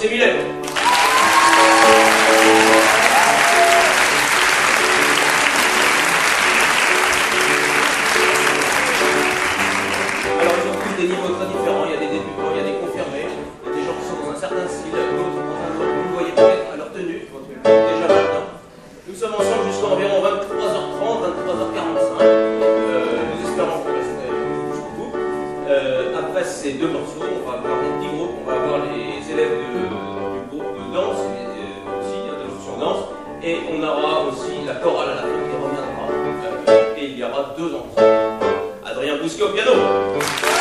José Millet. Alors ils ont tous des niveaux très différents, il y a des débutants, il y a des confirmés, il y a des gens qui sont dans un certain style, d'autres dans un autre, vous le voyez peut-être à leur tenue, déjà maintenant. Nous sommes ensemble jusqu'à environ 23h30, 23h45, nous espérons qu'on resterait jusqu'au bout. Après ces deux morceaux, on va avoir des petits groupes, on va avoir les élèves du groupe de danse, aussi, de l'option danse, et on aura aussi la chorale à la fin qui reviendra, et il y aura deux entrées. Adrien Bousquet au piano.